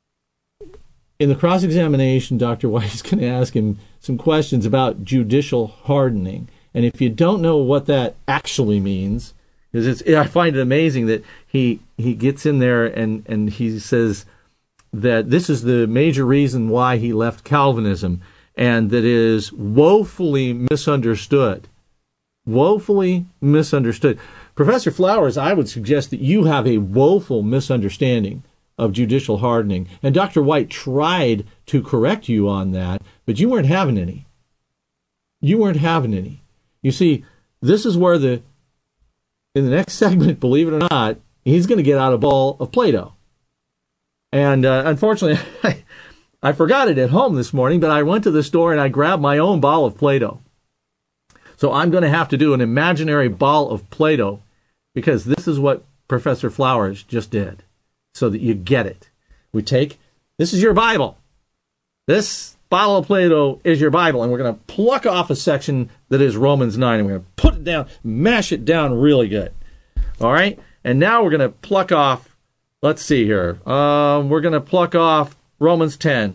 cross-examination, Dr. White is going to ask him some questions about judicial hardening. And if you don't know what that actually means, because I find it amazing that he gets in there and he says that this is the major reason why he left Calvinism, and that is woefully misunderstood. Woefully misunderstood. Professor Flowers, I would suggest that you have a woeful misunderstanding of judicial hardening. And Dr. White tried to correct you on that, but you weren't having any. You weren't having any. You see, this is where in the next segment, believe it or not, he's going to get out a ball of Play-Doh. And unfortunately, I forgot it at home this morning, but I went to the store and I grabbed my own ball of Play-Doh. So I'm going to have to do an imaginary ball of Play-Doh, because this is what Professor Flowers just did, so that you get it. This is your Bible. This bottle of Play-Doh is your Bible, and we're going to pluck off a section that is Romans 9, and we're going to put it down, mash it down really good. All right? And now we're going to pluck off, let's see here. We're going to pluck off Romans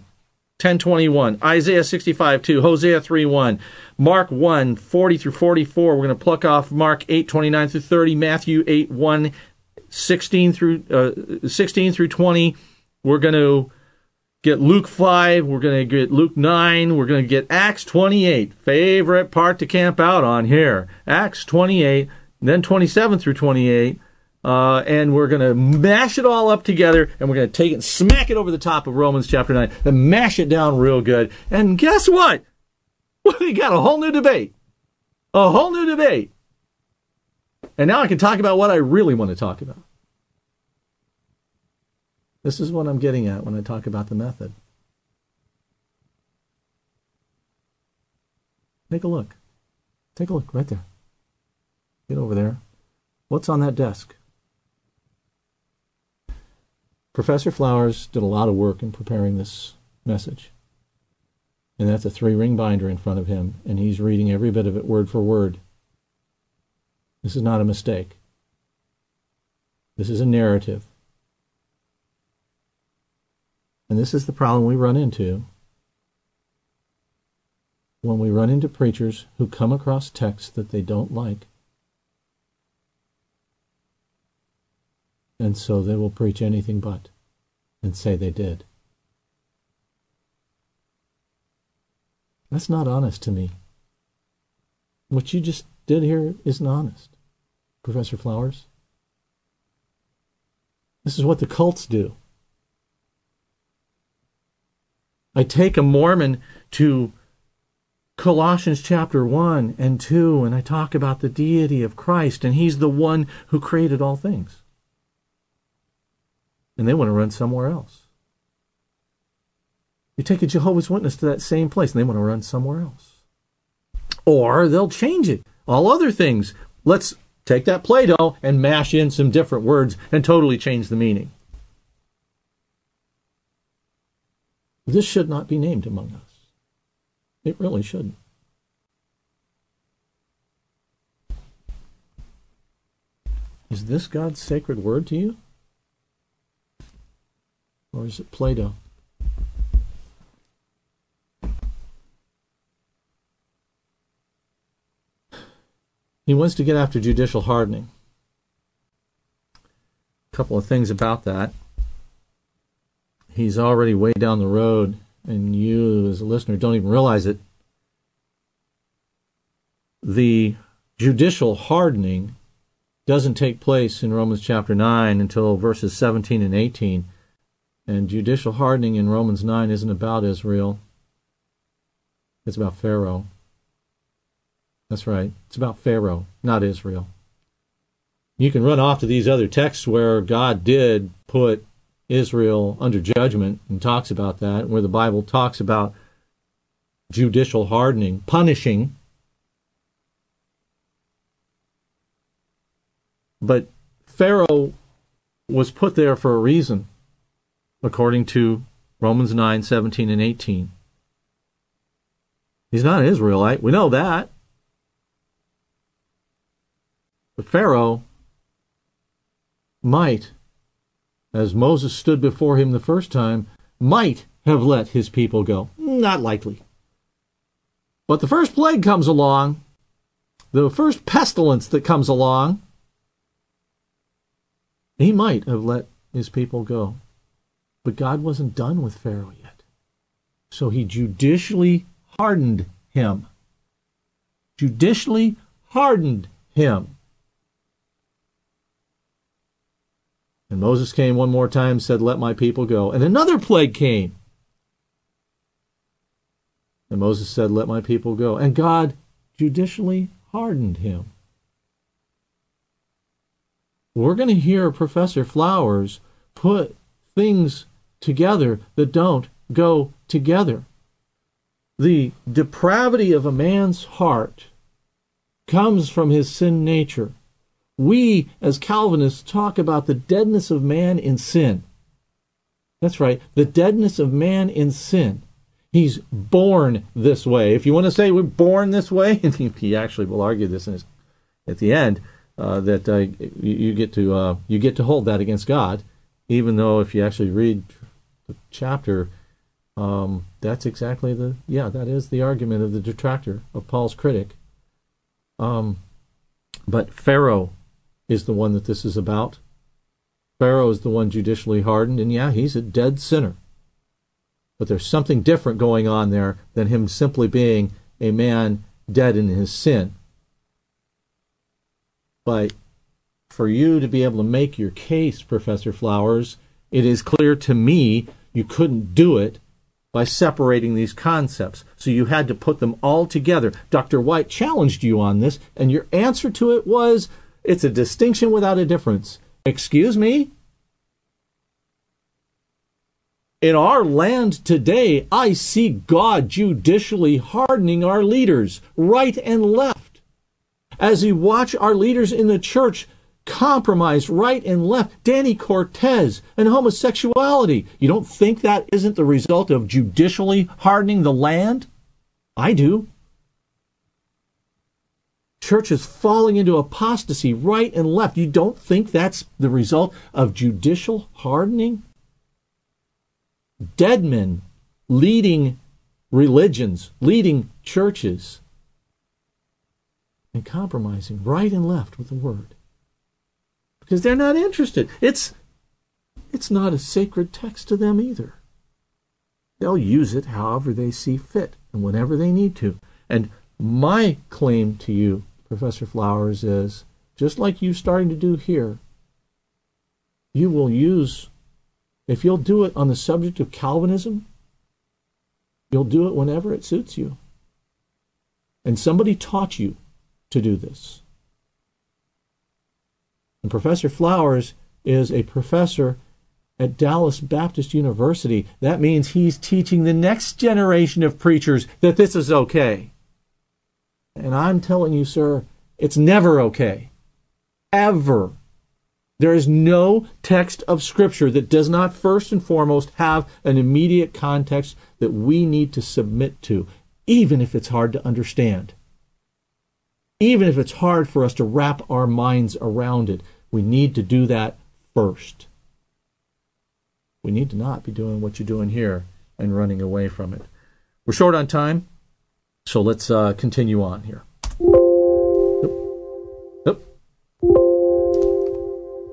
10:21, Isaiah 65:2, Hosea 3:1, Mark 1:40 through 44. We're going to pluck off Mark 8:29 through 30, Matthew 8:1, 16 through 20. We're going to get Luke 5. We're going to get Luke 9. We're going to get Acts 28. Favorite part to camp out on here. Acts 28, then 27 through 28. And we're going to mash it all up together, and we're going to take it and smack it over the top of Romans chapter 9 and mash it down real good. And guess what? We got a whole new debate. A whole new debate. And now I can talk about what I really want to talk about. This is what I'm getting at when I talk about the method. Take a look. Take a look right there. Get over there. What's on that desk? Professor Flowers did a lot of work in preparing this message. And that's a 3-ring binder in front of him, and he's reading every bit of it word for word. This is not a mistake. This is a narrative. And this is the problem we run into when we run into preachers who come across texts that they don't like. And so they will preach anything but, and say they did. That's not honest to me. What you just did here isn't honest, Professor Flowers. This is what the cults do. I take a Mormon to Colossians chapter 1 and 2, and I talk about the deity of Christ, and he's the one who created all things. And they want to run somewhere else. You take a Jehovah's Witness to that same place, and they want to run somewhere else. Or they'll change it. All other things. Let's take that Play-Doh and mash in some different words and totally change the meaning. This should not be named among us. It really shouldn't. Is this God's sacred word to you? Or is it Play-Doh? He wants to get after judicial hardening. A couple of things about that. He's already way down the road, and you as a listener don't even realize it. The judicial hardening doesn't take place in Romans chapter 9 until verses 17 and 18. And judicial hardening in Romans 9 isn't about Israel. It's about Pharaoh. That's right. It's about Pharaoh, not Israel. You can run off to these other texts where God did put Israel under judgment and talks about that, where the Bible talks about judicial hardening, punishing. But Pharaoh was put there for a reason, according to Romans 9, 17, and 18. He's not an Israelite. We know that. But Pharaoh might, as Moses stood before him the first time, might have let his people go. Not likely. But the first plague comes along, the first pestilence that comes along, he might have let his people go. But God wasn't done with Pharaoh yet. So he judicially hardened him. Judicially hardened him. And Moses came one more time and said, "Let my people go." And another plague came. And Moses said, "Let my people go." And God judicially hardened him. We're going to hear Professor Flowers put things together that don't go together. The depravity of a man's heart comes from his sin nature. We, as Calvinists, talk about the deadness of man in sin. That's right, the deadness of man in sin. He's born this way. If you want to say we're born this way, and he actually will argue this at the end, that you get to hold that against God, even though if you actually read the chapter, that's exactly that is the argument of the detractor, of Paul's critic. But Pharaoh is the one that this is about. Pharaoh is the one judicially hardened, and he's a dead sinner. But there's something different going on there than him simply being a man dead in his sin. But for you to be able to make your case, Professor Flowers, it is clear to me you couldn't do it by separating these concepts. So you had to put them all together. Dr. White challenged you on this, and your answer to it was, it's a distinction without a difference. Excuse me? In our land today, I see God judicially hardening our leaders, right and left. As we watch our leaders in the church compromise right and left, Danny Cortez and homosexuality. You don't think that isn't the result of judicially hardening the land? I do. Churches falling into apostasy right and left. You don't think that's the result of judicial hardening? Dead men leading religions, leading churches, and compromising right and left with the word. Because they're not interested. It's not a sacred text to them either. They'll use it however they see fit and whenever they need to. And my claim to you, Professor Flowers, is, just like you're starting to do here, you will use, if you'll do it on the subject of Calvinism, you'll do it whenever it suits you. And somebody taught you to do this. And Professor Flowers is a professor at Dallas Baptist University. That means he's teaching the next generation of preachers that this is okay. And I'm telling you, sir, it's never okay. Ever. There is no text of Scripture that does not first and foremost have an immediate context that we need to submit to, even if it's hard to understand. Even if it's hard for us to wrap our minds around it, we need to do that first. We need to not be doing what you're doing here and running away from it. We're short on time, so let's continue on here.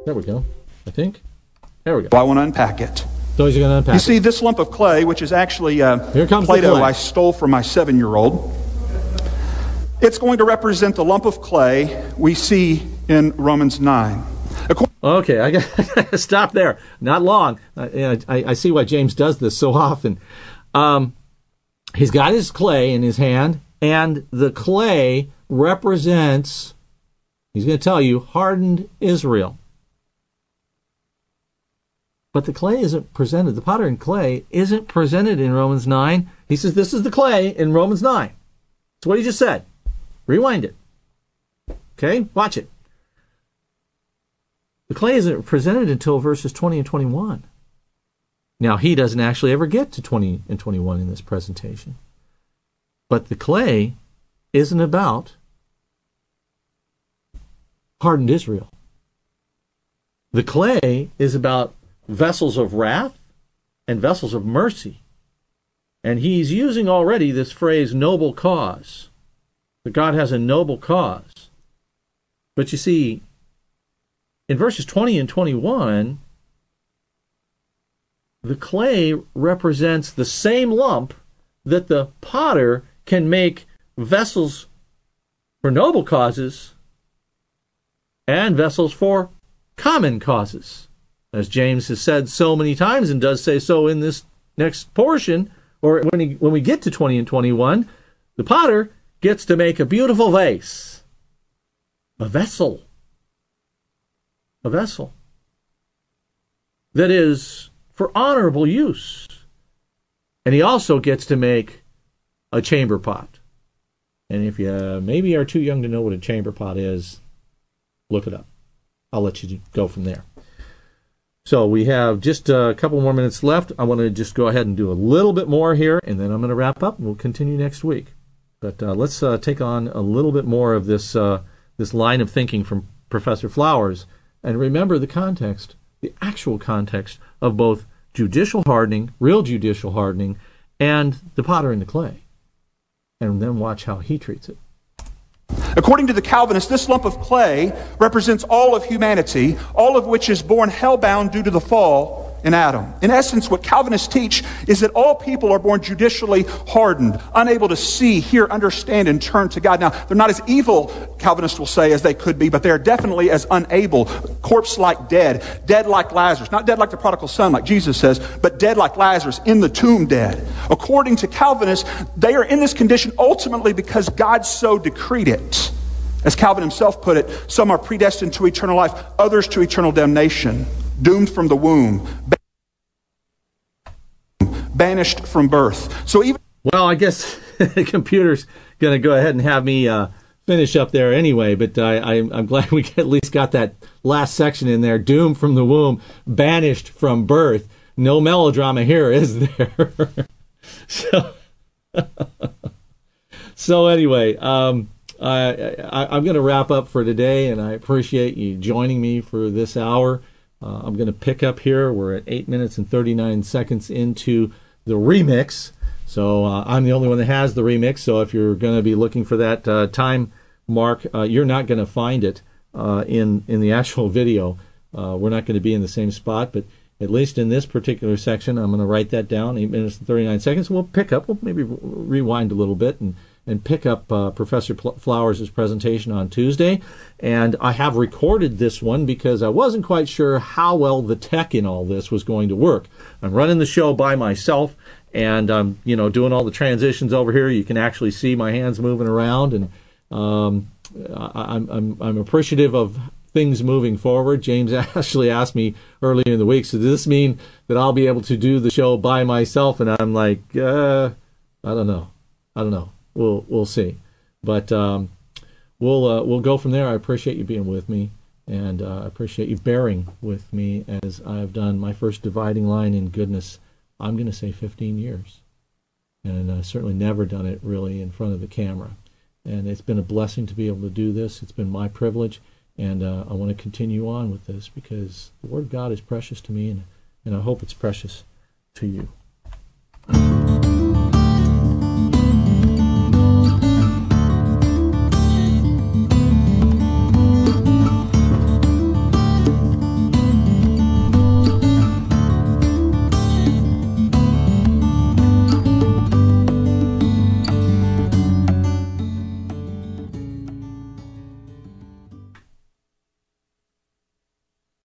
There we go. I think. There we go. Well, I want to unpack it. So he's going to unpack You see, this lump of clay, which is actually Here comes the Play-Doh clay. I stole from my 7-year-old, it's going to represent the lump of clay we see in Romans 9. Okay, I got to stop there. Not long. I see why James does this so often. He's got his clay in his hand, and the clay represents, he's going to tell you, hardened Israel. But the clay isn't presented, the potter and clay isn't presented in Romans 9. He says this is the clay in Romans 9. That's what he just said. Rewind it. Okay, watch it. The clay isn't presented until verses 20 and 21. Now, he doesn't actually ever get to 20 and 21 in this presentation. But the clay isn't about hardened Israel. The clay is about vessels of wrath and vessels of mercy. And he's using already this phrase, noble cause. That God has a noble cause. But you see, in verses 20 and 21, the clay represents the same lump that the potter can make vessels for noble causes and vessels for common causes. As James has said so many times and does say so in this next portion, or when we get to 20 and 21, the potter gets to make a beautiful vase, a vessel that is for honorable use. And he also gets to make a chamber pot. And if you maybe are too young to know what a chamber pot is, look it up. I'll let you go from there. So we have just a couple more minutes left. I want to just go ahead and do a little bit more here, and then I'm going to wrap up, and we'll continue next week. But let's take on a little bit more of this this line of thinking from Professor Flowers. And remember the context, the actual context of both judicial hardening, real judicial hardening, and the potter and the clay. And then watch how he treats it. According to the Calvinists, this lump of clay represents all of humanity, all of which is born hell-bound due to the fall in Adam. In essence, what Calvinists teach is that all people are born judicially hardened, unable to see, hear, understand, and turn to God. Now, they're not as evil, Calvinists will say, as they could be, but they are definitely as unable, corpse-like dead, dead like Lazarus, not dead like the prodigal son, like Jesus says, but dead like Lazarus, in the tomb dead. According to Calvinists, they are in this condition ultimately because God so decreed it. As Calvin himself put it, some are predestined to eternal life, others to eternal damnation. Doomed from the womb, banished from birth. So even well, I guess the computer's going to go ahead and have me finish up there anyway. But I'm glad we at least got that last section in there. Doomed from the womb, banished from birth. No melodrama here, is there? So anyway, I'm going to wrap up for today, and I appreciate you joining me for this hour. I'm going to pick up here. We're at 8 minutes and 39 seconds into the remix. So I'm the only one that has the remix. So if you're going to be looking for that time mark, you're not going to find it in the actual video. We're not going to be in the same spot, but at least in this particular section, I'm going to write that down, 8 minutes and 39 seconds. We'll pick up, we'll maybe rewind a little bit and pick up Professor Flowers' presentation on Tuesday. And I have recorded this one because I wasn't quite sure how well the tech in all this was going to work. I'm running the show by myself, and I'm doing all the transitions over here. You can actually see my hands moving around, and I'm appreciative of things moving forward. James actually asked me earlier in the week, so does this mean that I'll be able to do the show by myself? And I'm like, I don't know. We'll see, but we'll go from there. I appreciate you being with me, and I appreciate you bearing with me as I've done my first dividing line in goodness. I'm going to say 15 years, and I've certainly never done it really in front of the camera. And it's been a blessing to be able to do this. It's been my privilege, and I want to continue on with this because the Word of God is precious to me, and I hope it's precious to you.